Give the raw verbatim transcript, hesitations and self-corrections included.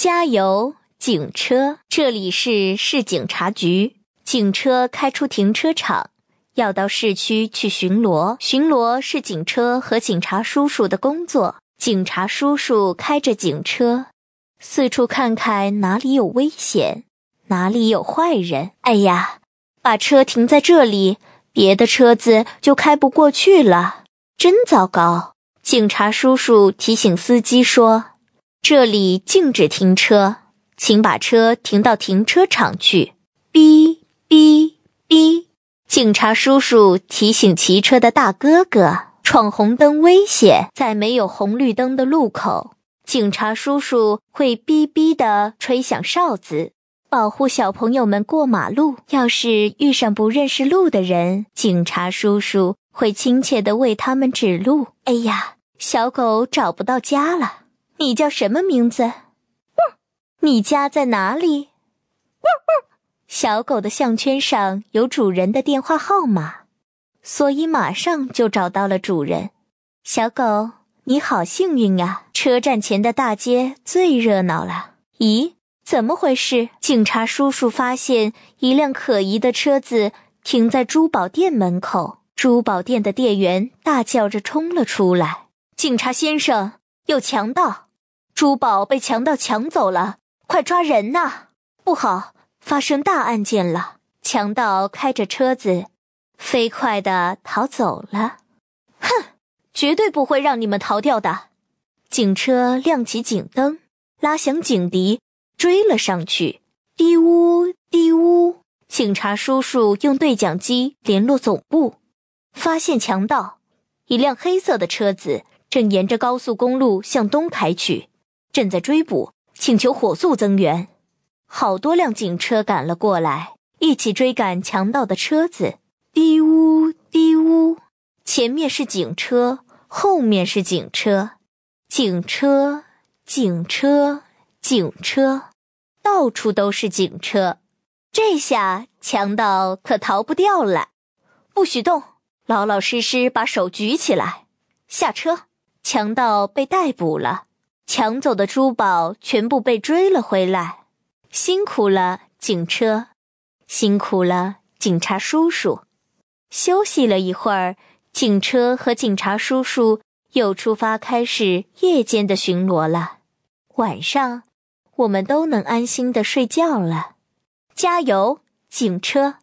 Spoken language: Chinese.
加油，警车！这里是市警察局，警车开出停车场，要到市区去巡逻。巡逻是警车和警察叔叔的工作。警察叔叔开着警车，四处看看哪里有危险，哪里有坏人。哎呀，把车停在这里，别的车子就开不过去了，真糟糕。警察叔叔提醒司机说，这里禁止停车，请把车停到停车场去。哔哔哔，警察叔叔提醒骑车的大哥哥，闯红灯危险，在没有红绿灯的路口，警察叔叔会哔哔地吹响哨子，保护小朋友们过马路。要是遇上不认识路的人，警察叔叔会亲切地为他们指路。哎呀，小狗找不到家了，你叫什么名字？你家在哪里？小狗的项圈上有主人的电话号码，所以马上就找到了主人。小狗，你好幸运啊，车站前的大街最热闹了。咦，怎么回事？警察叔叔发现一辆可疑的车子停在珠宝店门口，珠宝店的店员大叫着冲了出来。警察先生，有强盗，珠宝被强盗抢走了，快抓人呐！不好，发生大案件了，强盗开着车子飞快地逃走了。哼，绝对不会让你们逃掉的。警车亮起警灯，拉响警笛，追了上去。滴呜滴呜，警察叔叔用对讲机联络总部，发现强盗，一辆黑色的车子正沿着高速公路向东开去，正在追捕，请求火速增援。好多辆警车赶了过来，一起追赶强盗的车子。滴呜滴呜，前面是警车，后面是警车，警车警车警车，到处都是警车。这下强盗可逃不掉了。不许动，老老实实把手举起来。下车，强盗被逮捕了，抢走的珠宝全部被追了回来。辛苦了，警车，辛苦了，警察叔叔。休息了一会儿，警车和警察叔叔又出发开始夜间的巡逻了。晚上，我们都能安心地睡觉了。加油，警车！